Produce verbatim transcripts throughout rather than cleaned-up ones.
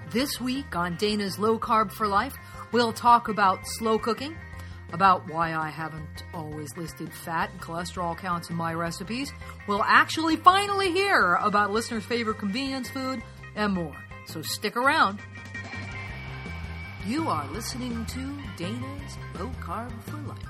This week on Dana's Low Carb for Life, we'll talk about slow cooking, about why I haven't always listed fat and cholesterol counts in my recipes. We'll actually finally hear about listeners' favorite convenience food and more. So stick around. You are listening to Dana's Low Carb for Life.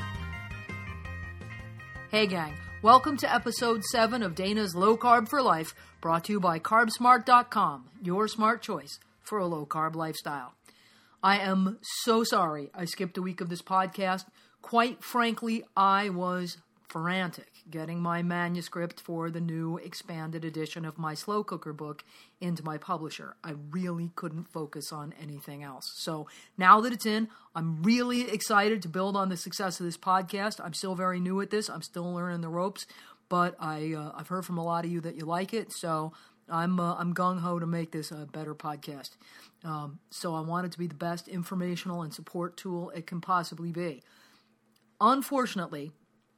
Hey gang, welcome to episode seven of Dana's Low Carb for Life, brought to you by carb smart dot com, your smart choice for a low-carb lifestyle. I am so sorry I skipped a week of this podcast. Quite frankly, I was frantic getting my manuscript for the new expanded edition of my slow cooker book into my publisher. I really couldn't focus on anything else. So now that it's in, I'm really excited to build on the success of this podcast. I'm still very new at this. I'm still learning the ropes, but I, uh, I've heard from a lot of you that you like it, so I'm uh, I'm gung-ho to make this a better podcast. Um, so I want it to be the best informational and support tool it can possibly be. Unfortunately,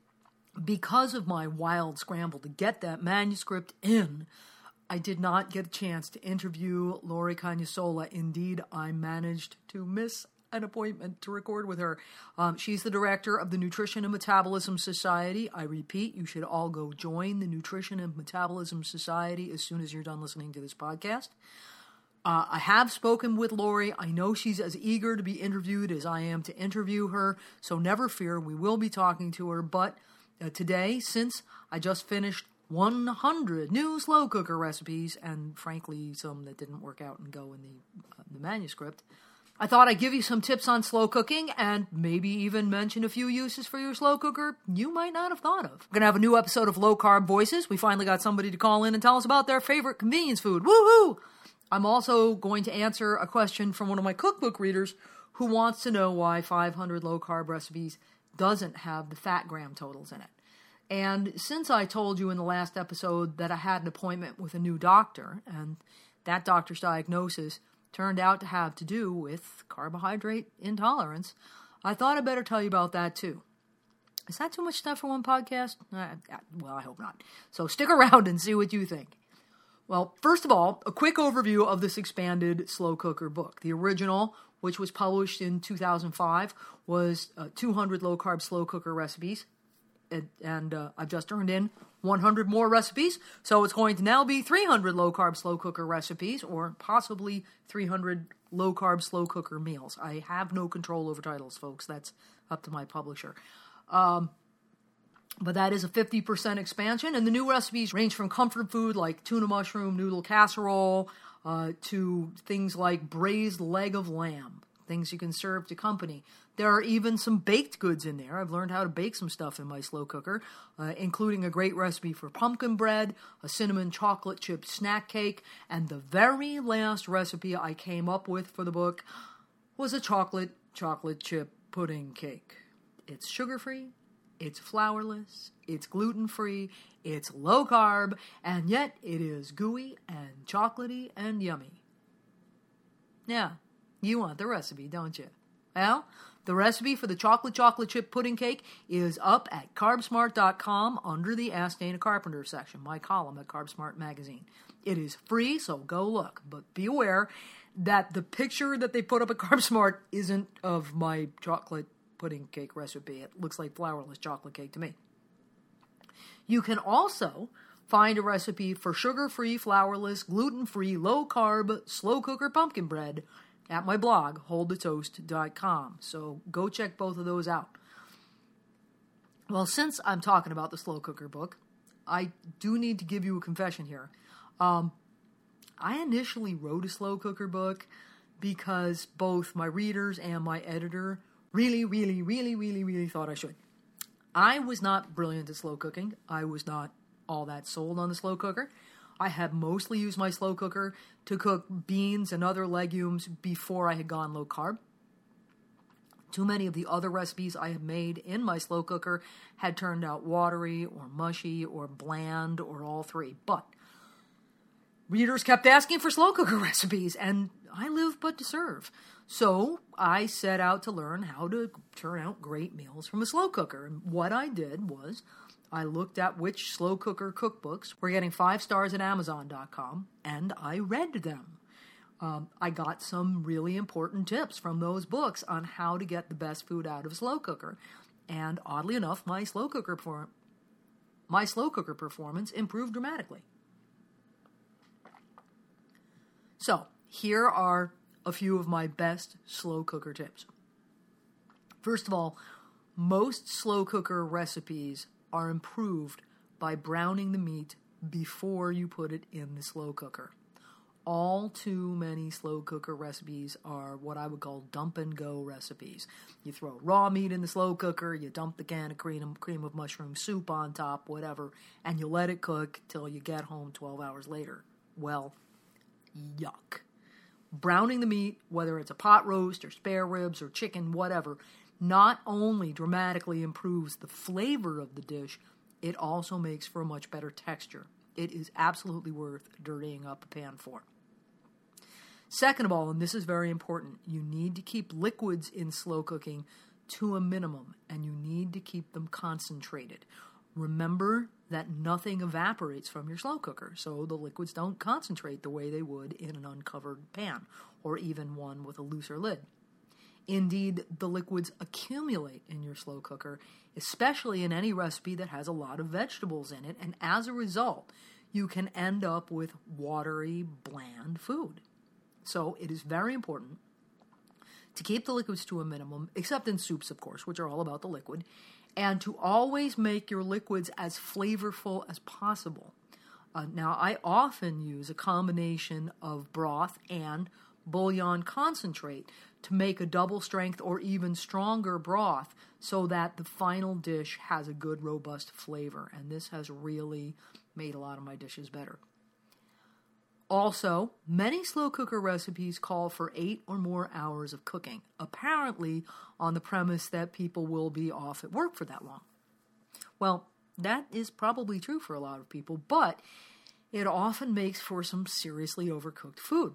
because of my wild scramble to get that manuscript in, I did not get a chance to interview Lori Cagnasola. Indeed, I managed to miss an appointment to record with her. Um, she's the director of the Nutrition and Metabolism Society. I repeat, you should all go join the Nutrition and Metabolism Society as soon as you're done listening to this podcast. Uh, I have spoken with Lori. I know she's as eager to be interviewed as I am to interview her, so never fear, we will be talking to her. But uh, today, since I just finished one hundred new slow cooker recipes, and frankly, some that didn't work out and go in the, uh, the manuscript, I thought I'd give you some tips on slow cooking and maybe even mention a few uses for your slow cooker you might not have thought of. We're going to have a new episode of Low Carb Voices. We finally got somebody to call in and tell us about their favorite convenience food. Woohoo! I'm also going to answer a question from one of my cookbook readers who wants to know why five hundred low carb recipes doesn't have the fat gram totals in it. And since I told you in the last episode that I had an appointment with a new doctor, and that doctor's diagnosis turned out to have to do with carbohydrate intolerance, I thought I'd better tell you about that too. Is that too much stuff for one podcast? Uh, well, I hope not. So stick around and see what you think. Well, first of all, a quick overview of this expanded slow cooker book. The original, which was published in two thousand five, was uh, two hundred low-carb slow cooker recipes. And, and uh, I've just turned in one hundred more recipes, so it's going to now be three hundred low-carb slow cooker recipes, or possibly three hundred low-carb slow cooker meals. I have no control over titles, folks. That's up to my publisher. Um, but that is a fifty percent expansion, and the new recipes range from comfort food like tuna mushroom noodle casserole uh, to things like braised leg of lamb, things you can serve to company. There are even some baked goods in there. I've learned how to bake some stuff in my slow cooker, uh, including a great recipe for pumpkin bread, a cinnamon chocolate chip snack cake, and the very last recipe I came up with for the book was a chocolate chocolate chip pudding cake. It's sugar-free, it's flourless, it's gluten-free, it's low-carb, and yet it is gooey and chocolatey and yummy. Yeah, you want the recipe, don't you? Well, the recipe for the chocolate chocolate chip pudding cake is up at carb smart dot com under the Ask Dana Carpenter section, my column at CarbSmart magazine. It is free, so go look. But be aware that the picture that they put up at CarbSmart isn't of my chocolate pudding cake recipe. It looks like flourless chocolate cake to me. You can also find a recipe for sugar-free, flourless, gluten-free, low-carb, slow cooker pumpkin bread at my blog, hold the toast dot com. So go check both of those out. Well, since I'm talking about the slow cooker book, I do need to give you a confession here. Um, I initially wrote a slow cooker book because both my readers and my editor really, really, really, really, really thought I should. I was not brilliant at slow cooking. I was not all that sold on the slow cooker. I have mostly used my slow cooker to cook beans and other legumes before I had gone low carb. Too many of the other recipes I have made in my slow cooker had turned out watery or mushy or bland or all three. But readers kept asking for slow cooker recipes, and I live but to serve. So I set out to learn how to turn out great meals from a slow cooker. And what I did was I looked at which slow cooker cookbooks were getting five stars at amazon dot com, and I read them. Um, I got some really important tips from those books on how to get the best food out of a slow cooker. And oddly enough, my slow cooker perform- my slow cooker performance improved dramatically. So, here are a few of my best slow cooker tips. First of all, most slow cooker recipes are improved by browning the meat before you put it in the slow cooker. All too many slow cooker recipes are what I would call dump and go recipes. You throw raw meat in the slow cooker, you dump the can of cream, cream of mushroom soup on top, whatever, and you let it cook till you get home twelve hours later. Well, yuck. Browning the meat, whether it's a pot roast or spare ribs or chicken, whatever, not only dramatically improves the flavor of the dish, it also makes for a much better texture. It is absolutely worth dirtying up a pan for. Second of all, and this is very important, you need to keep liquids in slow cooking to a minimum, and you need to keep them concentrated. Remember that nothing evaporates from your slow cooker, so the liquids don't concentrate the way they would in an uncovered pan, or even one with a looser lid. Indeed, the liquids accumulate in your slow cooker, especially in any recipe that has a lot of vegetables in it, and as a result, you can end up with watery, bland food. So it is very important to keep the liquids to a minimum, except in soups, of course, which are all about the liquid, and to always make your liquids as flavorful as possible. Uh, now, I often use a combination of broth and bouillon concentrate to make a double strength or even stronger broth so that the final dish has a good, robust flavor. And this has really made a lot of my dishes better. Also, many slow cooker recipes call for eight or more hours of cooking, apparently on the premise that people will be off at work for that long. Well, that is probably true for a lot of people, but it often makes for some seriously overcooked food.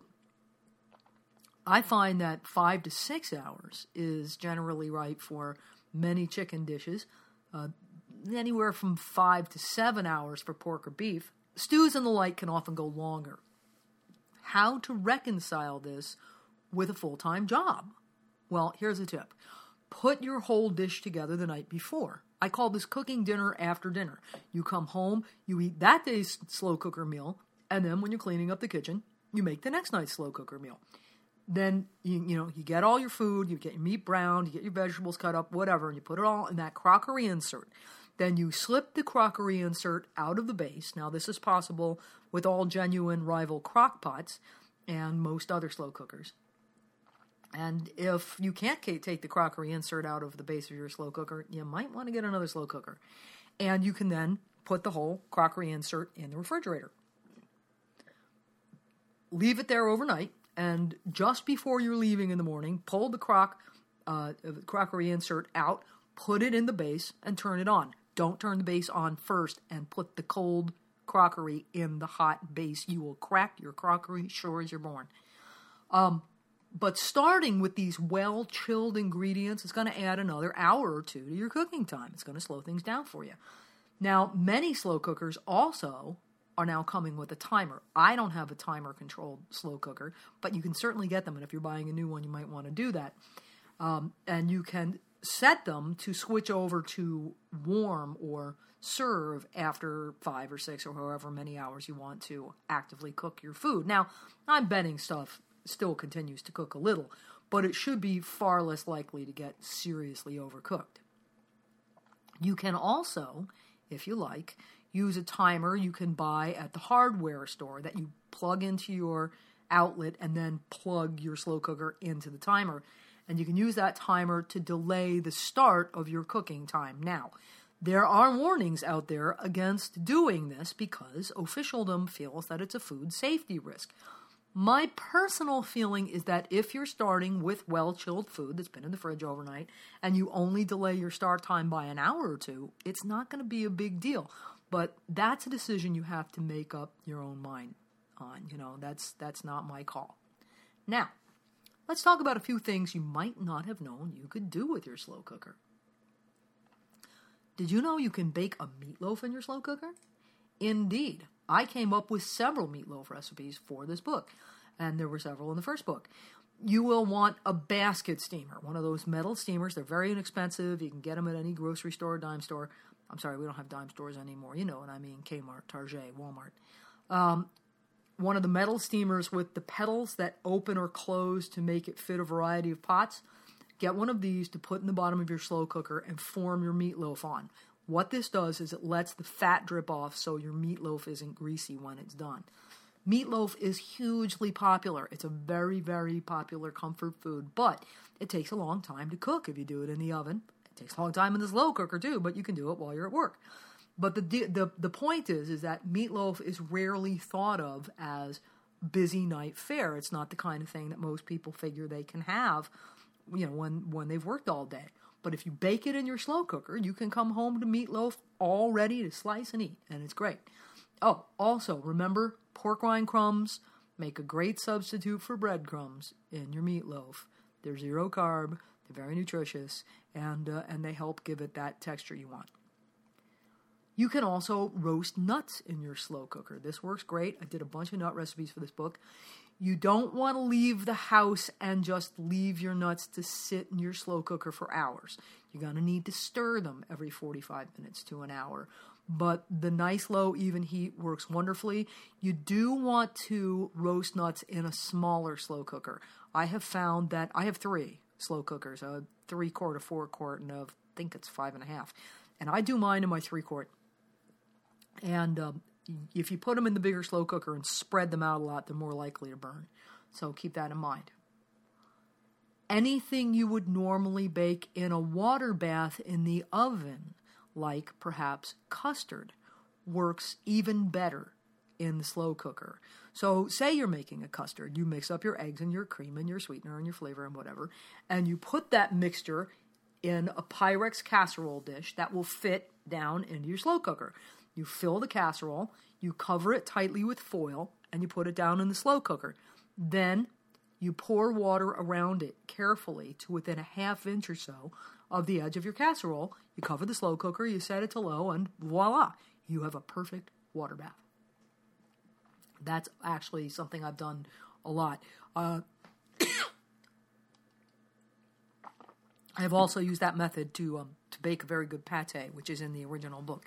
I find that five to six hours is generally right for many chicken dishes, uh, anywhere from five to seven hours for pork or beef. Stews and the like can often go longer. How to reconcile this with a full-time job? Well, here's a tip. Put your whole dish together the night before. I call this cooking dinner after dinner. You come home, you eat that day's slow cooker meal, and then when you're cleaning up the kitchen, you make the next night's slow cooker meal. Then, you, you know, you get all your food, you get your meat browned, you get your vegetables cut up, whatever, and you put it all in that crockery insert. Then you slip the crockery insert out of the base. Now, this is possible with all genuine rival crock pots and most other slow cookers. And if you can't take the crockery insert out of the base of your slow cooker, you might want to get another slow cooker. And you can then put the whole crockery insert in the refrigerator. Leave it there overnight, and just before you're leaving in the morning, pull the crock, uh, crockery insert out, put it in the base, and turn it on. Don't turn the base on first and put the cold crockery in the hot base. You will crack your crockery sure as you're born. Um, but starting with these well-chilled ingredients is going to add another hour or two to your cooking time. It's going to slow things down for you. Now, many slow cookers also are now coming with a timer. I don't have a timer-controlled slow cooker, but you can certainly get them, and if you're buying a new one, you might want to do that. Um, and you can set them to switch over to warm or serve after five or six or however many hours you want to actively cook your food. Now, I'm betting stuff still continues to cook a little, but it should be far less likely to get seriously overcooked. You can also, if you like, use a timer you can buy at the hardware store that you plug into your outlet and then plug your slow cooker into the timer. And you can use that timer to delay the start of your cooking time. Now, there are warnings out there against doing this because officialdom feels that it's a food safety risk. My personal feeling is that if you're starting with well-chilled food that's been in the fridge overnight and you only delay your start time by an hour or two, it's not going to be a big deal. But that's a decision you have to make up your own mind on. You know, that's that's not my call. Now, let's talk about a few things you might not have known you could do with your slow cooker. Did you know you can bake a meatloaf in your slow cooker? Indeed. I came up with several meatloaf recipes for this book. and there were several in the first book. You will want a basket steamer, one of those metal steamers. They're very inexpensive. You can get them at any grocery store, dime store. I'm sorry, we don't have dime stores anymore. You know what I mean, Kmart, Target, Walmart. Um, one of the metal steamers with the pedals that open or close to make it fit a variety of pots. Get one of these to put in the bottom of your slow cooker and form your meatloaf on. What this does is it lets the fat drip off so your meatloaf isn't greasy when it's done. Meatloaf is hugely popular. It's a very, very popular comfort food, but it takes a long time to cook if you do it in the oven. It takes a long time in the slow cooker too, but you can do it while you're at work. But the the the point is, is that meatloaf is rarely thought of as busy night fare. It's not the kind of thing that most people figure they can have, you know, when, when they've worked all day. But if you bake it in your slow cooker, you can come home to meatloaf all ready to slice and eat, and it's great. Oh, also, remember, pork rind crumbs make a great substitute for breadcrumbs in your meatloaf. They're zero carb, they're very nutritious, and uh, and they help give it that texture you want. You can also roast nuts in your slow cooker. This works great. I did a bunch of nut recipes for this book. You don't want to leave the house and just leave your nuts to sit in your slow cooker for hours. You're going to need to stir them every forty-five minutes to an hour. But the nice low even heat works wonderfully. You do want to roast nuts in a smaller slow cooker. I have found that I have three slow cookers, a three quart, a four quart, and a, I think it's five and a half. And I do mine in my three quart. And um, if you put them in the bigger slow cooker and spread them out a lot, they're more likely to burn. So keep that in mind. Anything you would normally bake in a water bath in the oven, like perhaps custard, works even better in the slow cooker. So say you're making a custard. You mix up your eggs and your cream and your sweetener and your flavor and whatever, and you put that mixture in a Pyrex casserole dish that will fit down into your slow cooker. You fill the casserole, you cover it tightly with foil, and you put it down in the slow cooker. Then you pour water around it carefully to within a half inch or so of the edge of your casserole. You cover the slow cooker, you set it to low, and voila, you have a perfect water bath. That's actually something I've done a lot. Uh, I have also used that method to um, to bake a very good pate, which is in the original book.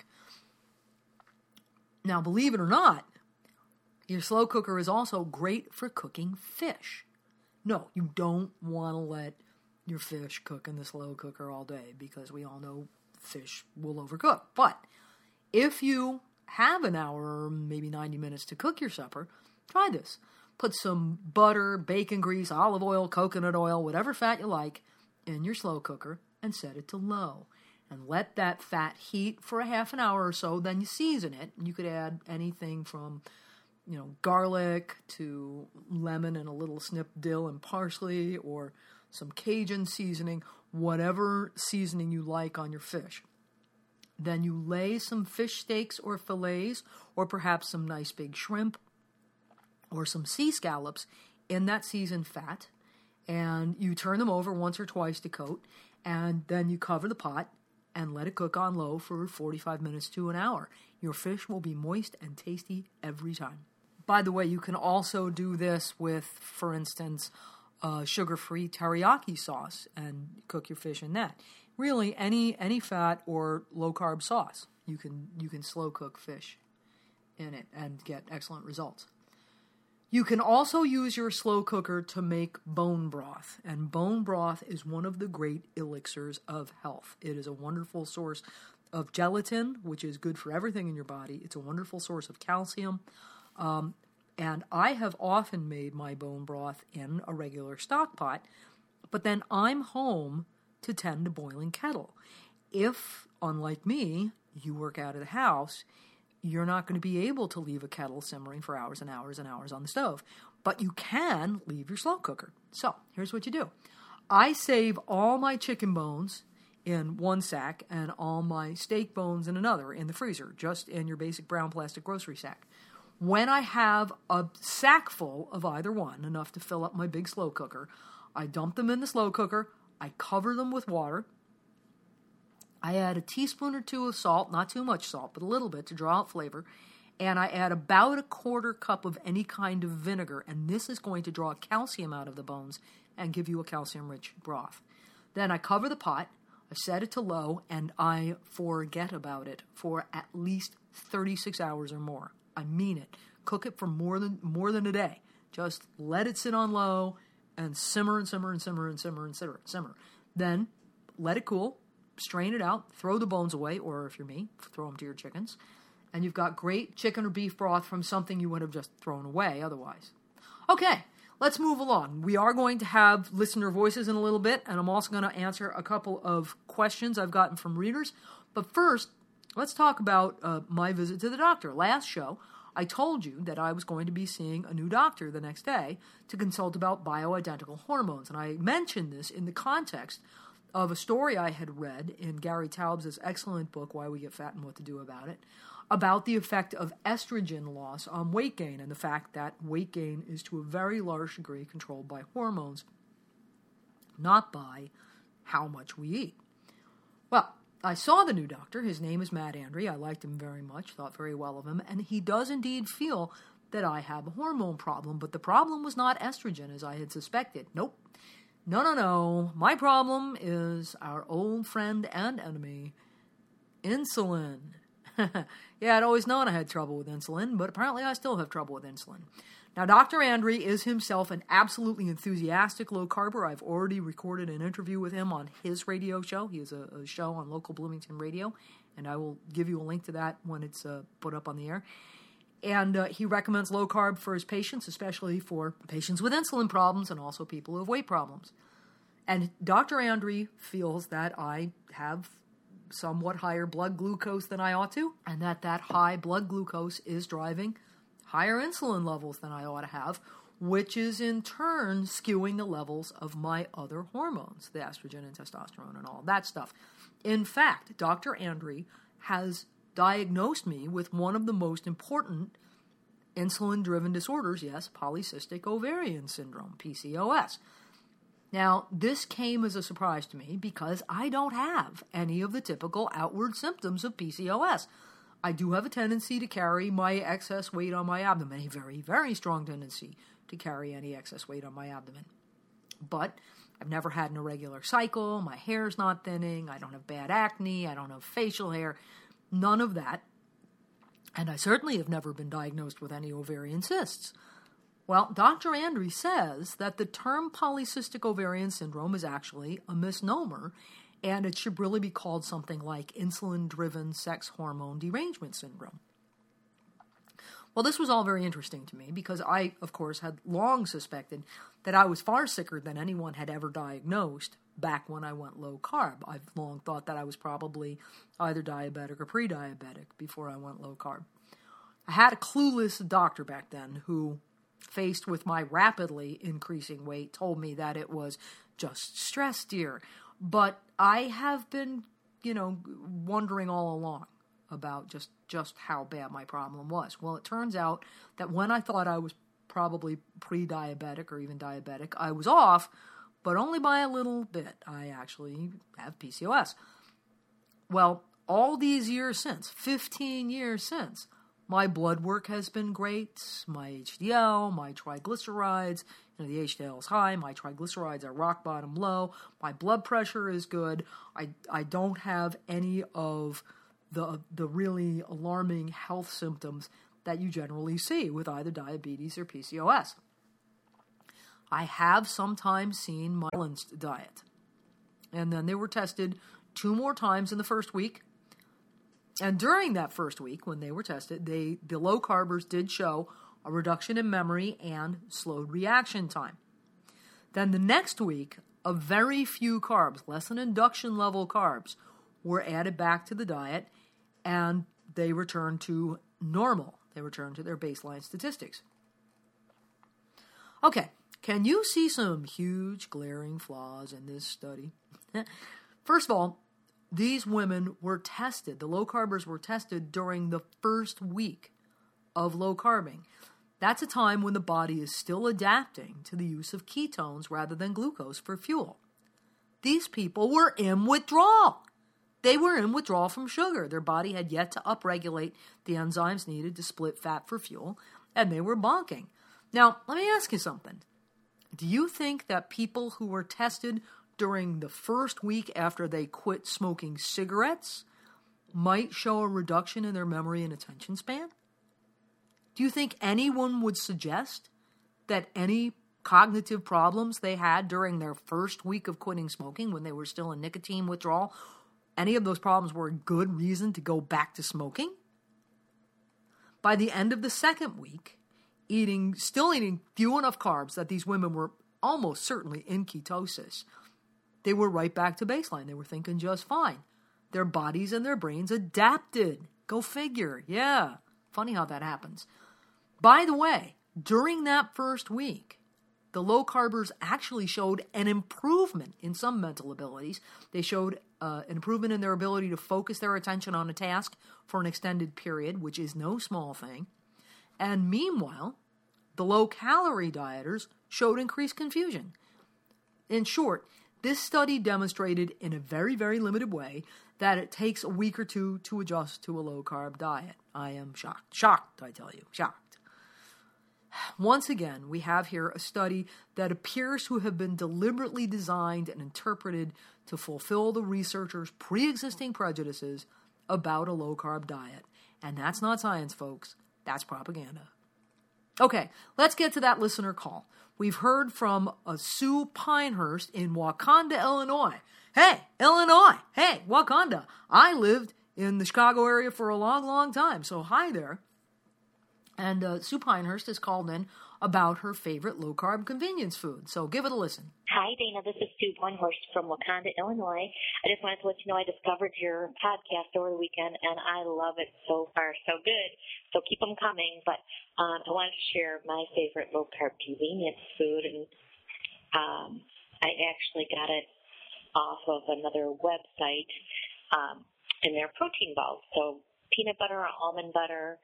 Now, believe it or not, your slow cooker is also great for cooking fish. No, you don't want to let your fish cook in the slow cooker all day because we all know fish will overcook. But if you have an hour or maybe ninety minutes to cook your supper, try this. Put some butter, bacon grease, olive oil, coconut oil, whatever fat you like, in your slow cooker and set it to low. And let that fat heat for a half an hour or so, then you season it. You could add anything from, you know, garlic to lemon and a little snipped dill and parsley, or some Cajun seasoning, whatever seasoning you like on your fish. Then you lay some fish steaks or fillets, or perhaps some nice big shrimp, or some sea scallops in that seasoned fat, and you turn them over once or twice to coat, and then you cover the pot and let it cook on low for forty-five minutes to an hour. Your fish will be moist and tasty every time. By the way, you can also do this with, for instance, uh, sugar-free teriyaki sauce and cook your fish in that. Really, any any fat or low-carb sauce, you can you can slow cook fish in it and get excellent results. You can also use your slow cooker to make bone broth, and bone broth is one of the great elixirs of health. It is a wonderful source of gelatin, which is good for everything in your body. It's a wonderful source of calcium, um, and I have often made my bone broth in a regular stock pot, but then I'm home to tend a boiling kettle. If, unlike me, you work out of the house, you're not going to be able to leave a kettle simmering for hours and hours and hours on the stove. But you can leave your slow cooker. So here's what you do. I save all my chicken bones in one sack and all my steak bones in another in the freezer, just in your basic brown plastic grocery sack. When I have a sack full of either one, enough to fill up my big slow cooker, I dump them in the slow cooker, I cover them with water, I add a teaspoon or two of salt, not too much salt, but a little bit to draw out flavor, and I add about a quarter cup of any kind of vinegar, and this is going to draw calcium out of the bones and give you a calcium-rich broth. Then I cover the pot, I set it to low, and I forget about it for at least thirty-six hours or more. I mean it. Cook it for more than more than a day. Just let it sit on low and simmer and simmer and simmer and simmer and simmer and simmer. Then let it cool, strain it out, throw the bones away, or if you're me, throw them to your chickens. And you've got great chicken or beef broth from something you would have just thrown away otherwise. Okay, let's move along. We are going to have listener voices in a little bit, and I'm also going to answer a couple of questions I've gotten from readers. But first, let's talk about uh, my visit to the doctor. Last show, I told you that I was going to be seeing a new doctor the next day to consult about bioidentical hormones. And I mentioned this in the context of a story I had read in Gary Taubes' excellent book, Why We Get Fat and What to Do About It, about the effect of estrogen loss on weight gain and the fact that weight gain is to a very large degree controlled by hormones, not by how much we eat. Well, I saw the new doctor. His name is Matt Andre. I liked him very much, thought very well of him, and he does indeed feel that I have a hormone problem, but the problem was not estrogen as I had suspected. Nope. No, no, no. My problem is our old friend and enemy, insulin. Yeah, I'd always known I had trouble with insulin, but apparently I still have trouble with insulin. Now, Doctor Andre is himself an absolutely enthusiastic low-carber. I've already recorded an interview with him on his radio show. He has a, a show on local Bloomington radio, and I will give you a link to that when it's uh, put up on the air. And uh, he recommends low-carb for his patients, especially for patients with insulin problems and also people who have weight problems. And Doctor Andre feels that I have somewhat higher blood glucose than I ought to, and that that high blood glucose is driving higher insulin levels than I ought to have, which is in turn skewing the levels of my other hormones, the estrogen and testosterone and all that stuff. In fact, Doctor Andre has diagnosed me with one of the most important insulin-driven disorders, yes, polycystic ovarian syndrome, P C O S. Now, this came as a surprise to me because I don't have any of the typical outward symptoms of P C O S. I do have a tendency to carry my excess weight on my abdomen, a very, very strong tendency to carry any excess weight on my abdomen. But I've never had an irregular cycle, my hair's not thinning, I don't have bad acne, I don't have facial hair, none of that. And I certainly have never been diagnosed with any ovarian cysts. Well, Doctor Andre says that the term polycystic ovarian syndrome is actually a misnomer, and it should really be called something like insulin-driven sex hormone derangement syndrome. Well, this was all very interesting to me because I, of course, had long suspected that I was far sicker than anyone had ever diagnosed back when I went low carb. I've long thought that I was probably either diabetic or pre-diabetic before I went low carb. I had a clueless doctor back then who, faced with my rapidly increasing weight, told me that it was just stress, dear. But I have been, you know, wondering all along about just, just how bad my problem was. Well, it turns out that when I thought I was probably pre-diabetic or even diabetic, I was off, but only by a little bit. I actually have P C O S. Well, all these years since, fifteen years since, my blood work has been great, my H D L, my triglycerides, you know, the H D L is high, my triglycerides are rock bottom low, my blood pressure is good, I I don't have any of the the really alarming health symptoms that you generally see with either diabetes or P C O S. I have sometimes seen my balanced diet. And then they were tested two more times in the first week. And during that first week, when they were tested, they the low carbers did show a reduction in memory and slowed reaction time. Then the next week, a very few carbs, less than induction level carbs, were added back to the diet, and they returned to normal. They returned to their baseline statistics. Okay, can you see some huge glaring flaws in this study? First of all, these women were tested, the low carbers were tested during the first week of low carbing. That's a time when the body is still adapting to the use of ketones rather than glucose for fuel. These people were in withdrawal. They were in withdrawal from sugar. Their body had yet to upregulate the enzymes needed to split fat for fuel, and they were bonking. Now, let me ask you something. Do you think that people who were tested during the first week after they quit smoking cigarettes might show a reduction in their memory and attention span? Do you think anyone would suggest that any cognitive problems they had during their first week of quitting smoking when they were still in nicotine withdrawal, any of those problems were a good reason to go back to smoking? By the end of the second week, eating, still eating few enough carbs that these women were almost certainly in ketosis, they were right back to baseline. They were thinking just fine. Their bodies and their brains adapted. Go figure. Yeah. Funny how that happens. By the way, during that first week, the low carbers actually showed an improvement in some mental abilities. They showed uh, an improvement in their ability to focus their attention on a task for an extended period, which is no small thing. And meanwhile, the low-calorie dieters showed increased confusion. In short, this study demonstrated in a very, very limited way that it takes a week or two to adjust to a low-carb diet. I am shocked. Shocked, I tell you. Shocked. Once again, we have here a study that appears to have been deliberately designed and interpreted to fulfill the researchers' pre-existing prejudices about a low-carb diet. And that's not science, folks. That's propaganda. Okay, let's get to that listener call. We've heard from a Sue Pinehurst in Wauconda, Illinois. Hey, Illinois. Hey, Wauconda. I lived in the Chicago area for a long, long time, so hi there. And uh, Sue Pinehurst has called in about her favorite low-carb convenience food. So give it a listen. Hi, Dana. This is Sue Pinehurst from Wauconda, Illinois. I just wanted to let you know I discovered your podcast over the weekend, and I love it so far. So good. So keep them coming. But um, I wanted to share my favorite low-carb convenience food, and um, I actually got it off of another website, um, and they're protein balls. So peanut butter, almond butter,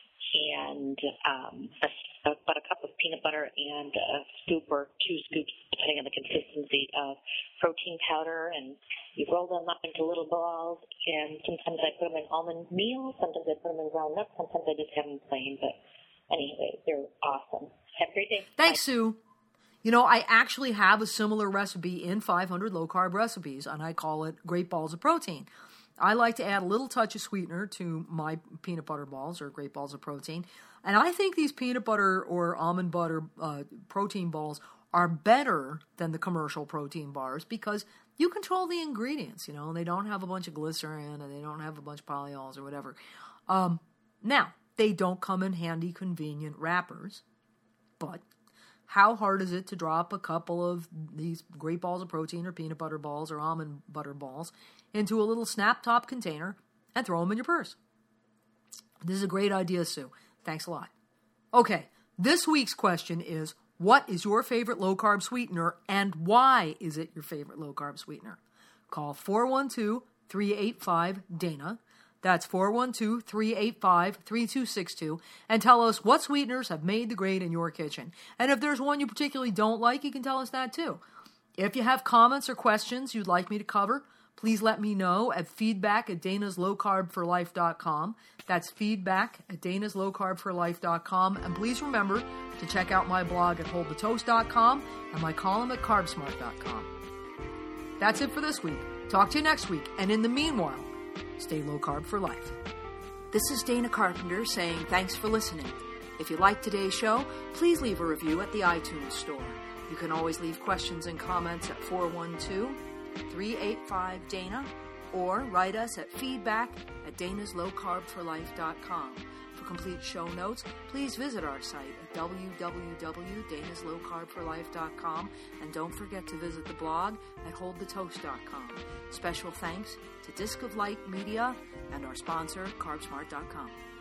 and um, a, about a cup of peanut butter and a scoop or two scoops, depending on the consistency of protein powder, and you roll them up into little balls, and sometimes I put them in almond meal, sometimes I put them in ground nuts, sometimes I just have them plain, but anyway, they're awesome. Have a great day. Thanks, Bye. Sue. You know, I actually have a similar recipe in five hundred low-carb recipes, and I call it Great Balls of Protein. I like to add a little touch of sweetener to my peanut butter balls or Great Balls of Protein. And I think these peanut butter or almond butter uh, protein balls are better than the commercial protein bars because you control the ingredients, you know, and they don't have a bunch of glycerin and they don't have a bunch of polyols or whatever. Um, now, they don't come in handy, convenient wrappers, but how hard is it to drop a couple of these Great Balls of Protein or peanut butter balls or almond butter balls into a little snap top container and throw them in your purse? This is a great idea, Sue. Thanks a lot. Okay, this week's question is, what is your favorite low-carb sweetener and why is it your favorite low-carb sweetener? Call four one two, three eight five, D A N A. That's four one two, three eight five, three two six two, and tell us what sweeteners have made the grade in your kitchen. And if there's one you particularly don't like, you can tell us that too. If you have comments or questions you'd like me to cover, please let me know at feedback at danas low carb for life dot com. That's feedback at danas low carb for life dot com. And please remember to check out my blog at hold the toast dot com and my column at carb smart dot com. That's it for this week. Talk to you next week. And in the meanwhile, stay low carb for life. This is Dana Carpenter saying thanks for listening. If you liked today's show, please leave a review at the iTunes store. You can always leave questions and comments at four one two, three eight five, D A N A or write us at feedback at danas low carb for life dot com. For complete show notes, please visit our site at w w w dot danas low carb for life dot com and don't forget to visit the blog at hold the toast dot com. Special thanks to Disc of Light Media and our sponsor, carb smart dot com.